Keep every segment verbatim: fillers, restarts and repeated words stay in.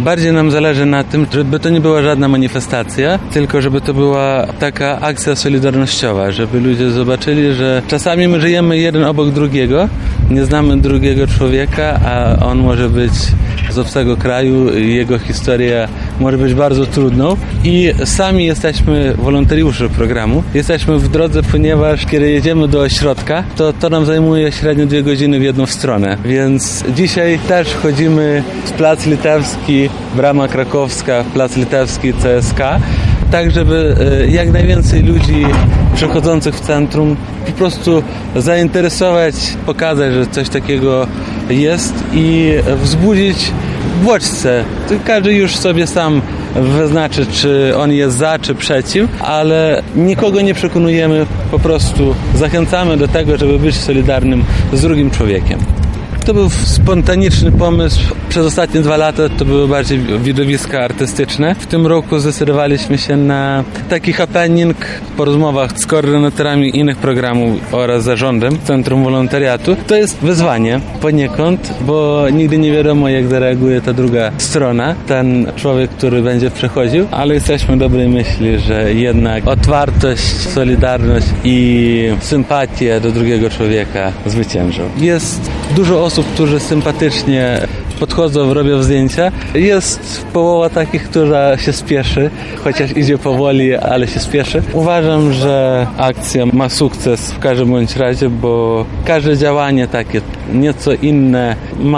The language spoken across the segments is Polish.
Bardziej nam zależy na tym, żeby to nie była żadna manifestacja, tylko żeby to była taka akcja solidarnościowa, żeby ludzie zobaczyli, że czasami my żyjemy jeden obok drugiego, nie znamy drugiego człowieka, a on może być z obcego kraju, jego historia może być bardzo trudną i sami jesteśmy wolontariusze programu. Jesteśmy w drodze, ponieważ kiedy jedziemy do ośrodka, to to nam zajmuje średnio dwie godziny w jedną stronę, więc dzisiaj też chodzimy z Plac Litewski, Brama Krakowska, Plac Litewski, C S K, tak żeby jak najwięcej ludzi przechodzących w centrum po prostu zainteresować, pokazać, że coś takiego jest i wzbudzić bodźce. Każdy już sobie sam wyznaczy, czy on jest za, czy przeciw, ale nikogo nie przekonujemy, po prostu zachęcamy do tego, żeby być solidarnym z drugim człowiekiem. To był spontaniczny pomysł. Przez ostatnie dwa lata to były bardziej widowiska artystyczne. W tym roku zdecydowaliśmy się na taki happening po rozmowach z koordynatorami innych programów oraz zarządem Centrum Wolontariatu. To jest wyzwanie poniekąd, bo nigdy nie wiadomo, jak zareaguje ta druga strona, ten człowiek, który będzie przechodził, ale jesteśmy dobrej myśli, że jednak otwartość, solidarność i sympatia do drugiego człowieka zwyciężą. Jest dużo osób, którzy sympatycznie podchodzą, robią zdjęcia. Jest połowa takich, która się spieszy, chociaż idzie powoli, ale się spieszy. Uważam, że akcja ma sukces w każdym bądź razie, bo każde działanie takie nieco inne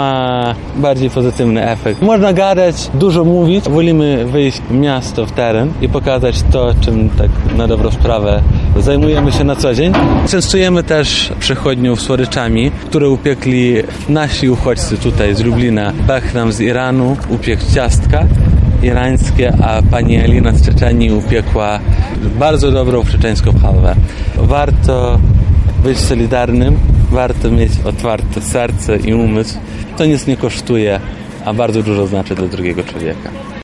ma bardziej pozytywny efekt. Można gadać, dużo mówić. Wolimy wyjść w miasto, w teren i pokazać to, czym tak na dobrą sprawę zajmujemy się na co dzień. Częstujemy też przechodniów słodyczami, które upiekli nasi uchodźcy tutaj z Lublina. Behnam z Iranu upiekł ciastka irańskie, a pani Elina z Czeczenii upiekła bardzo dobrą czeczeńską halwę. Warto być solidarnym, warto mieć otwarte serce i umysł. To nic nie kosztuje, a bardzo dużo znaczy dla drugiego człowieka.